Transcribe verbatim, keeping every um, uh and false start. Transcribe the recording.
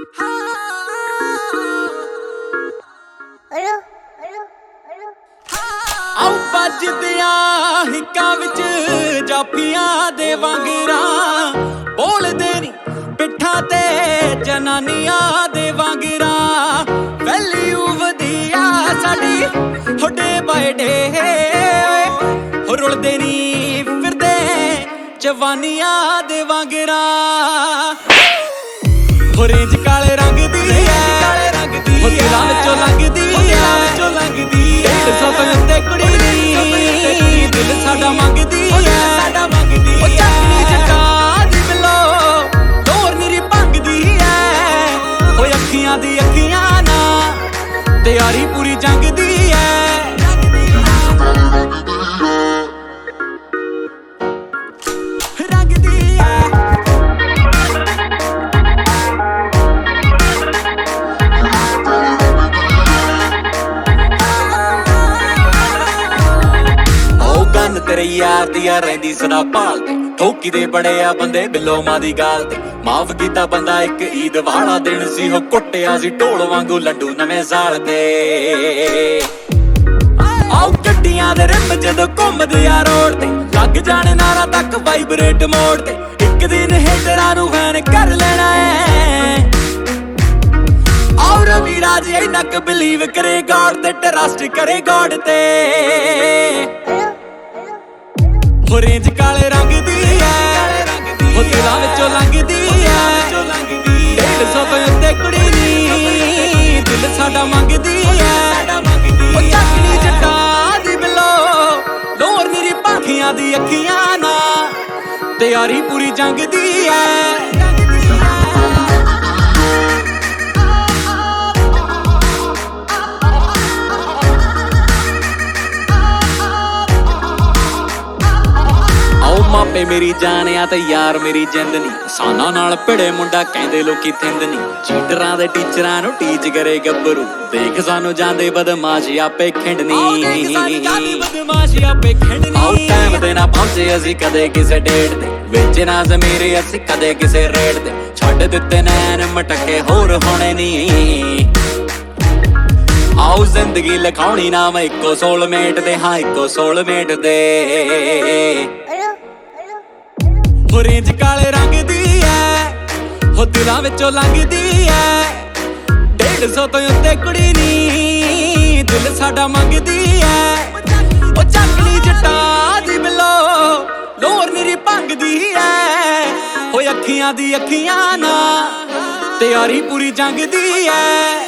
ਆਉ ਵੱਜਦਿਆਂ ਹਿੱਕਾਂ ਵਿੱਚ ਜਾਫੀਆਂ ਦੇ ਵਾਂਗਰਾਂ, ਬੋਲਦੇ ਨੀ ਪਿੱਠਾਂ ਤੇ ਜਨਾਨੀਆਂ ਦੇ ਵਾਂਗਰਾਂ। ਵੈਲਿਊ ਵਧੀਆ ਸਾਡੀ ਹੋਡੇ ਬਾਏਡੇ, ਹੋ ਰੁਲਦੇ ਨੀ ਫਿਰਦੇ ਜਵਾਨੀਆਂ ਦੇ ਵਾਂਗਰਾਂ। ਹੋ ਰੇਂਜ ਕਾਲੇ ਰੰਗ ਦੀ ਐ, ਹੋ ਦਿਲਾਂ ਵਿੱਚੋਂ ਲੰਘਦੀ ਐ, ਡੇਢ ਸੌ ਤੋਂ ਉੱਤੇ ਕੁੜੀ ਨੀ ਦਿਲ ਸਾਡਾ ਮੰਗਦੀ ਐ। ਉਹ ਚੱਕਣੀ ਜੱਟਾਂ ਦੀ ਬਿਲੋ ਲੋਰ ਨੀਰੀ ਭੰਗਦੀ ਐ, ਉਹ ਅੱਖੀਆਂ ਦੀ ਅੱਖੀਆਂ ਨਾ ਤਿਆਰੀ ਪੂਰੀ ਜੰਗ ਦੀ ਐ। ਤੇਰੇ ਯਾਰ ਦੀ ਆ ਰਹਿੰਦੀ ਸਦਾ ਭਾਲਦੇ, ਠੋਕੀ ਦੇ ਬੜੇ ਆ ਬੰਦੇ ਬਿੱਲੋ ਮਾਂ ਦੀ ਗਾਲ ਤੇ। ਮਾਫ ਕੀਤਾ ਬੰਦਾ ਇੱਕ ਈਦ ਵਾਲਾ ਦਿਨ ਸੀ, ਉਹ ਕੁੱਟਿਆ ਸੀ ਢੋਲ ਵਾਂਗੂ ਲੱਡੂ ਨਵੇਂ ਸਾਲ ਤੇ। ਆਉ ਗੱਡੀਆਂ ਦੇ ਰਿਮ ਜਦੋਂ ਘੁੰਮਦੇ ਆ ਰੋਡ ਤੇ, ਲੱਗ ਜਾਣੇ ਨਾਰਾ ਤੱਕ ਵਾਈਬਰੇਟ ਮੋੜ ਤੇ। ਇੱਕ ਦਿਨ ਹੇਟਰਾਂ ਨੂੰ ਫੈਨ ਕਰ ਲੈਣਾ ਹੈ। ਆਉ ਰਵੀ ਰਾਜ ਇੰਨਾ ਕੁ ਬਿਲੀਵ ਕਰੇ ਗॉड ਤੇ, ਟਰਸਟ ਕਰੇ ਗॉड ਤੇ। ਹੋ ਰੇਂਜ ਕਾਲੇ ਰੰਗ ਦੀ ਐ, ਹੋ ਦਿਲਾਂ ਵਿੱਚੋਂ ਲੰਘਦੀ ਐ, ਡੇਢ ਸੌ ਤੋਂ ਉੱਤੇ ਕੁੜੀ ਨੀ ਦਿਲ ਸਾਡਾ ਮੰਗਦੀ ਐ। ਉਹ ਚੱਕਣੀ ਜੱਟਾਂ ਦੀ ਬਿਲੋ ਲੋਰ ਨੀਰੀ ਪਾਖੀਆਂ ਦੀ ਅੱਖੀਆਂ ਨਾ ਤਿਆਰੀ ਪੂਰੀ ਜੰਗ ਦੀ ਐ। ਮਾਪੇ ਮੇਰੀ ਜਾਣਿਆ ਤੇ ਯਾਰ ਮੇਰੀ ਜਿੰਦ ਨੀ, ਸਾਨਾ ਨਾਲ ਭਿੜੇ ਮੁੰਡਾ ਕਹਿੰਦੇ ਲੋਕੀ ਥਿੰਦ ਨੀ। ਚੀਟਰਾਂ ਦੇ ਟੀਚਰਾਂ ਨੂੰ ਟੀਚ ਕਰੇ ਗੱਭਰੂ, ਦੇਖ ਸਾਨੂੰ ਜਾਂਦੇ ਬਦਮਾਸ਼ ਆਪੇ ਖਿੰਡਨੀ। ਆਉ ਟਾਈਮ ਤੇ ਨਾ ਪਹੁੰਚੇ ਅਸੀਂ ਕਦੇ ਕਿਸੇ ਡੇਟ ਤੇ, ਵਿੱਚ ਨਾ ਜ਼ਮੀਰੇ ਅਸੀਂ ਕਦੇ ਕਿਸੇ ਰੇਟ ਤੇ। ਛੱਡ ਦਿੱਤੇ ਨੈਣ ਮਟਕੇ ਹੋਰ ਹੋਣੇ ਨੀ। ਆਉ ਜ਼ਿੰਦਗੀ ਲਿਖਾਉਣੀ ਨਾਮ ਇੱਕੋ ਸੋਲਮੇਟ ਦੇ, ਹਾਂ ਇੱਕੋ ਸੋਲਮੇਟ ਦੇ। ਹੋ ਰੇਂਜ ਕਾਲੇ ਰੰਗ ਦੀ ਐ, ਹੋ ਦਿਲਾਂ ਵਿੱਚੋਂ ਲੰਘਦੀ ਐ, ਡੇਢ ਸੌ ਤੋਂ ਉੱਤੇ ਕੁੜੀ ਨੀ ਦਿਲ ਸਾਡਾ ਮੰਗਦੀ ਐ। ਉਹ ਚੱਕਣੀ ਜੱਟਾਂ ਦੀ ਬਿਲੋ ਲੋਰ ਨੀਰੀ ਭੰਗਦੀ ਐ, ਹੋ ਅੱਖੀਆਂ ਦੀ ਅੱਖੀਆਂ ਨਾ ਤਿਆਰੀ ਪੂਰੀ ਜੰਗ ਦੀ ਐ।